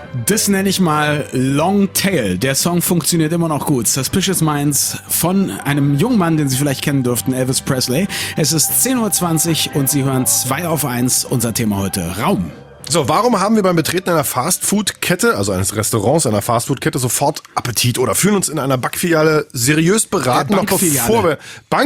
Das nenne ich mal Long Tail. Der Song funktioniert immer noch gut. Suspicious Minds von einem jungen Mann, den Sie vielleicht kennen dürften, Elvis Presley. Es ist 10:20 Uhr und Sie hören 2 auf 1. Unser Thema heute: Raum. So, warum haben wir beim Betreten einer Fastfood-Kette, also eines Restaurants, einer Fastfood-Kette, sofort Appetit oder fühlen uns in einer Bankfiliale seriös beraten, noch bevor wir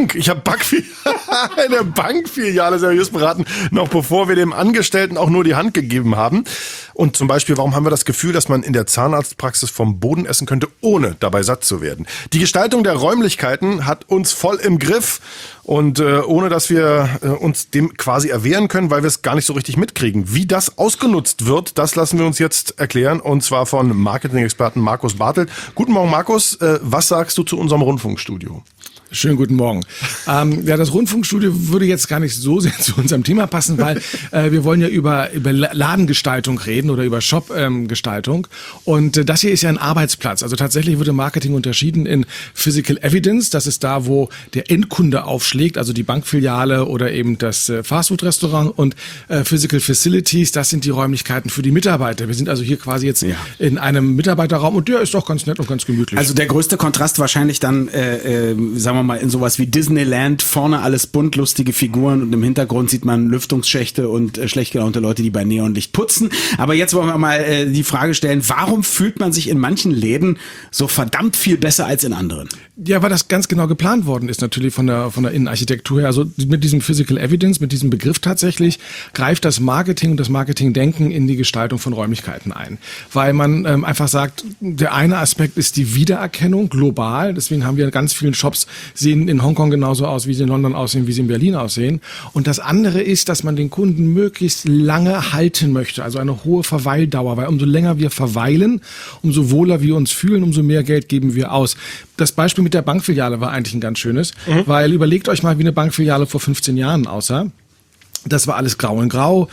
eine Bankfiliale seriös beraten, noch bevor wir dem Angestellten auch nur die Hand gegeben haben? Und zum Beispiel, warum haben wir das Gefühl, dass man in der Zahnarztpraxis vom Boden essen könnte, ohne dabei satt zu werden? Die Gestaltung der Räumlichkeiten hat uns voll im Griff und ohne dass wir uns dem quasi erwehren können, weil wir es gar nicht so richtig mitkriegen. Wie das ausgenutzt wird, das lassen wir uns jetzt erklären, und zwar von Marketing-Experten Markus Bartelt. Guten Morgen, Markus. Was sagst du zu unserem Rundfunkstudio? Schönen guten Morgen. Das Rundfunkstudio würde jetzt gar nicht so sehr zu unserem Thema passen, weil wir wollen ja über Ladengestaltung reden oder über Shop-Gestaltung. Und das hier ist ja ein Arbeitsplatz. Also tatsächlich wird im Marketing unterschieden in Physical Evidence. Das ist da, wo der Endkunde aufschlägt, also die Bankfiliale oder eben das Fastfood-Restaurant. Und Physical Facilities, das sind die Räumlichkeiten für die Mitarbeiter. Wir sind also hier quasi jetzt in einem Mitarbeiterraum und der ist doch ganz nett und ganz gemütlich. Also der größte Kontrast wahrscheinlich dann, sagen wir mal, in sowas wie Disneyland, vorne alles bunt, lustige Figuren und im Hintergrund sieht man Lüftungsschächte und schlecht gelaunte Leute, die bei Neonlicht putzen. Aber jetzt wollen wir mal die Frage stellen, warum fühlt man sich in manchen Läden so verdammt viel besser als in anderen? Ja, weil das ganz genau geplant worden ist, natürlich von der Innenarchitektur her. Also mit diesem Physical Evidence, mit diesem Begriff tatsächlich, greift das Marketing und das Marketingdenken in die Gestaltung von Räumlichkeiten ein. Weil man einfach sagt, der eine Aspekt ist die Wiedererkennung global. Deswegen haben wir ganz vielen Shops, sehen in Hongkong genauso aus, wie sie in London aussehen, wie sie in Berlin aussehen. Und das andere ist, dass man den Kunden möglichst lange halten möchte, also eine hohe Verweildauer, weil umso länger wir verweilen, umso wohler wir uns fühlen, umso mehr Geld geben wir aus. Das Beispiel mit der Bankfiliale war eigentlich ein ganz schönes, weil überlegt euch mal, wie eine Bankfiliale vor 15 Jahren aussah. Das war alles grau in grau.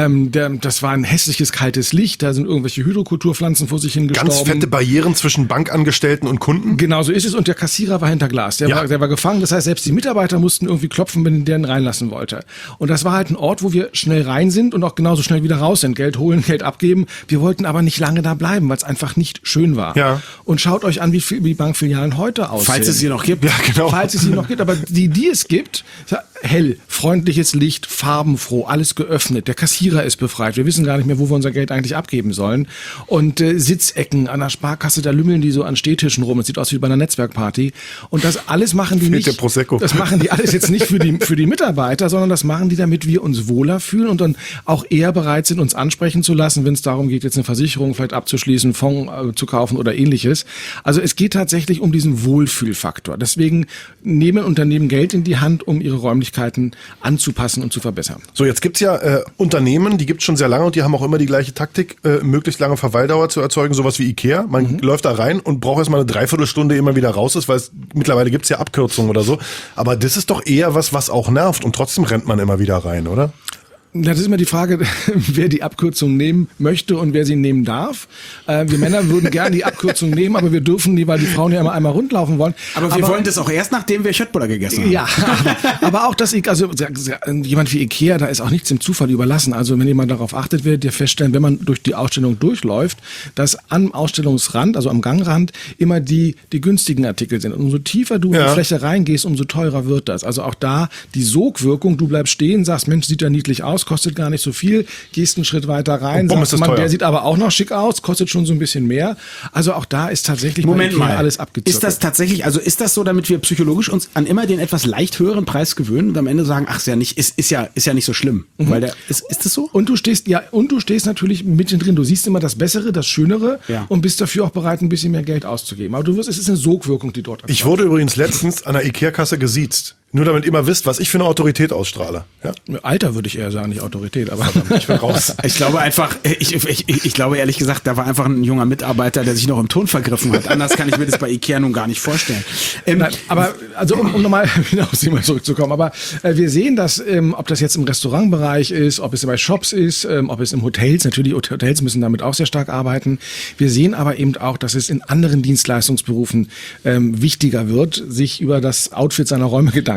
Das war ein hässliches, kaltes Licht. Da sind irgendwelche Hydrokulturpflanzen vor sich hingestorben. Ganz fette Barrieren zwischen Bankangestellten und Kunden? Genau so ist es. Und der Kassierer war hinter Glas. Der war gefangen. Das heißt, selbst die Mitarbeiter mussten irgendwie klopfen, wenn der ihn reinlassen wollte. Und das war halt ein Ort, wo wir schnell rein sind und auch genauso schnell wieder raus sind. Geld holen, Geld abgeben. Wir wollten aber nicht lange da bleiben, weil es einfach nicht schön war. Ja. Und schaut euch an, wie Bankfilialen heute aussehen. Falls es sie noch gibt. Ja, genau. Falls es sie noch gibt. Aber die es gibt, hell, freundliches Licht, farbenfroh, alles geöffnet. Der Kassierer ist befreit. Wir wissen gar nicht mehr, wo wir unser Geld eigentlich abgeben sollen. Und Sitzecken an der Sparkasse, da lümmeln die so an Stehtischen rum. Es sieht aus wie bei einer Netzwerkparty. Und das alles machen die nicht. Das machen die alles jetzt nicht für die Mitarbeiter, sondern das machen die, damit wir uns wohler fühlen und dann auch eher bereit sind, uns ansprechen zu lassen, wenn es darum geht, jetzt eine Versicherung vielleicht abzuschließen, Fonds zu kaufen oder ähnliches. Also es geht tatsächlich um diesen Wohlfühlfaktor. Deswegen nehmen Unternehmen Geld in die Hand, um ihre Räumlichkeiten anzupassen und zu verbessern. So, jetzt gibt's ja Unternehmen, die gibt's schon sehr lange und die haben auch immer die gleiche Taktik, möglichst lange Verweildauer zu erzeugen, sowas wie Ikea. Man läuft da rein und braucht erstmal eine Dreiviertelstunde, ehe man wieder raus ist, weil mittlerweile gibt's ja Abkürzungen oder so. Aber das ist doch eher was auch nervt und trotzdem rennt man immer wieder rein, oder? Das ist immer die Frage, wer die Abkürzung nehmen möchte und wer sie nehmen darf. Wir Männer würden gerne die Abkürzung nehmen, aber wir dürfen nie, weil die Frauen ja immer einmal rundlaufen wollen. Aber wir wollen das auch erst, nachdem wir Schöttbuller gegessen haben. Ja, aber auch das, also jemand wie Ikea, da ist auch nichts dem Zufall überlassen. Also wenn jemand darauf achtet, wird ihr feststellen, wenn man durch die Ausstellung durchläuft, dass am Ausstellungsrand, also am Gangrand, immer die günstigen Artikel sind. Und umso tiefer du in die Fläche reingehst, umso teurer wird das. Also auch da die Sogwirkung, du bleibst stehen, sagst, Mensch, sieht ja niedlich aus, kostet gar nicht so viel, gehst einen Schritt weiter rein, sagst man, der sieht aber auch noch schick aus, kostet schon so ein bisschen mehr. Also auch da ist tatsächlich alles abgezockt. Ist das tatsächlich, also ist das so, damit wir psychologisch uns an immer den etwas leicht höheren Preis gewöhnen und am Ende sagen, ach, ist ja nicht so schlimm, weil ist das so? Und du stehst natürlich mittendrin, du siehst immer das Bessere, das Schönere und bist dafür auch bereit, ein bisschen mehr Geld auszugeben. Aber es ist eine Sogwirkung, die dort erfolgt. Ich wurde übrigens letztens an der Ikea-Kasse gesiezt. Nur damit ihr immer wisst, was ich für eine Autorität ausstrahle. Ja? Alter würde ich eher sagen, nicht Autorität, aber ich bin raus. Ich glaube einfach, ich glaube ehrlich gesagt, da war einfach ein junger Mitarbeiter, der sich noch im Ton vergriffen hat. Anders kann ich mir das bei Ikea nun gar nicht vorstellen. Nein, aber also um nochmal wieder aufs Thema zurückzukommen, aber wir sehen, dass ob das jetzt im Restaurantbereich ist, ob es bei Shops ist, ob es im Hotels, natürlich Hotels müssen damit auch sehr stark arbeiten. Wir sehen aber eben auch, dass es in anderen Dienstleistungsberufen wichtiger wird, sich über das Outfit seiner Räume Gedanken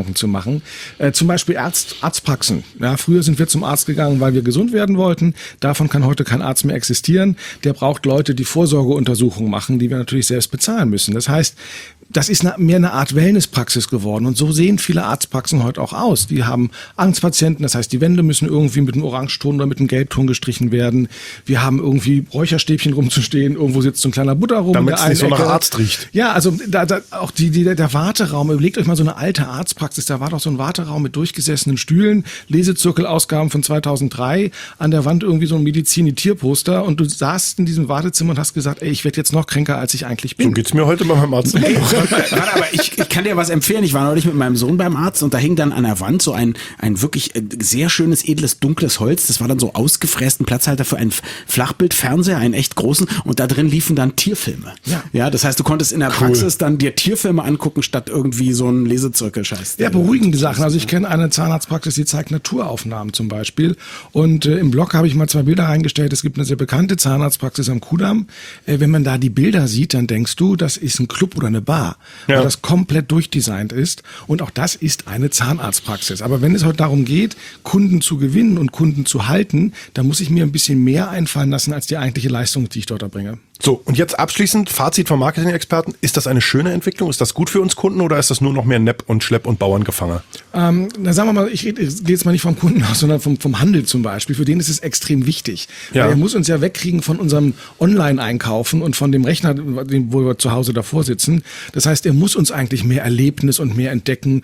Gedanken zu machen. Zum Beispiel Arztpraxen. Ja, früher sind wir zum Arzt gegangen, weil wir gesund werden wollten. Davon kann heute kein Arzt mehr existieren. Der braucht Leute, die Vorsorgeuntersuchungen machen, die wir natürlich selbst bezahlen müssen. Das heißt, das ist mehr eine Art Wellnesspraxis geworden. Und so sehen viele Arztpraxen heute auch aus. Die haben Angstpatienten, das heißt, die Wände müssen irgendwie mit einem Orangeton oder mit einem Gelbton gestrichen werden. Wir haben irgendwie Räucherstäbchen rumzustehen. Irgendwo sitzt so ein kleiner Butter rum. Damit es nicht so nach Arzt riecht. Ja, also auch der Warteraum. Überlegt euch mal so eine alte Arztpraxis. Da war doch so ein Warteraum mit durchgesessenen Stühlen, Lesezirkelausgaben von 2003, an der Wand irgendwie so ein Medizin-Tierposter und du saßt in diesem Wartezimmer und hast gesagt, ey, ich werde jetzt noch kränker, als ich eigentlich bin. So geht's mir heute bei meinem Arzt. Warte, aber ich kann dir was empfehlen. Ich war neulich mit meinem Sohn beim Arzt und da hing dann an der Wand so ein wirklich sehr schönes, edles, dunkles Holz. Das war dann so ausgefrästen Platzhalter für einen Flachbildfernseher, einen echt großen. Und da drin liefen dann Tierfilme. Ja, das heißt, du konntest in der Praxis dann dir Tierfilme angucken, statt irgendwie so einen Lesezirkel-Scheiß. Ja, beruhigende Sachen. Also ich kenne eine Zahnarztpraxis, die zeigt Naturaufnahmen zum Beispiel. Und im Blog habe ich mal 2 Bilder reingestellt. Es gibt eine sehr bekannte Zahnarztpraxis am Kudamm. Wenn man da die Bilder sieht, dann denkst du, das ist ein Club oder eine Bar. Weil das komplett durchdesignt ist. Und auch das ist eine Zahnarztpraxis. Aber wenn es heute darum geht, Kunden zu gewinnen und Kunden zu halten, dann muss ich mir ein bisschen mehr einfallen lassen als die eigentliche Leistung, die ich dort erbringe. So, und jetzt abschließend, Fazit vom Marketing-Experten. Ist das eine schöne Entwicklung? Ist das gut für uns Kunden oder ist das nur noch mehr Nepp und Schlepp und Bauerngefange? Na sagen wir mal, ich gehe jetzt mal nicht vom Kunden aus, sondern vom Handel zum Beispiel. Für den ist es extrem wichtig. Ja. Weil er muss uns ja wegkriegen von unserem Online-Einkaufen und von dem Rechner, wo wir zu Hause davor sitzen. Das heißt, er muss uns eigentlich mehr Erlebnis und mehr Entdecken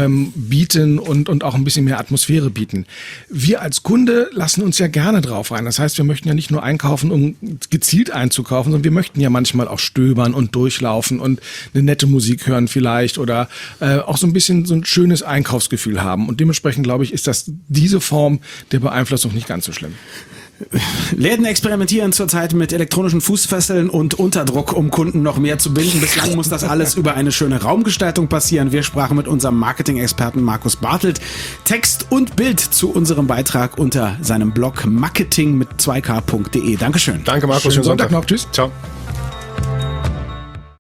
bieten und auch ein bisschen mehr Atmosphäre bieten. Wir als Kunde lassen uns ja gerne drauf ein. Das heißt, wir möchten ja nicht nur einkaufen, um gezielt einzukaufen, sondern wir möchten ja manchmal auch stöbern und durchlaufen und eine nette Musik hören vielleicht oder auch so ein bisschen so ein schönes Einkaufsgefühl haben. Und dementsprechend, glaube ich, ist das diese Form der Beeinflussung nicht ganz so schlimm. Läden experimentieren zurzeit mit elektronischen Fußfesseln und Unterdruck, um Kunden noch mehr zu binden. Bislang muss das alles über eine schöne Raumgestaltung passieren. Wir sprachen mit unserem Marketing-Experten Markus Bartelt. Text und Bild zu unserem Beitrag unter seinem Blog marketing mit 2k.de. Dankeschön. Danke, Markus. Schönen Sonntag noch. Tschüss. Ciao.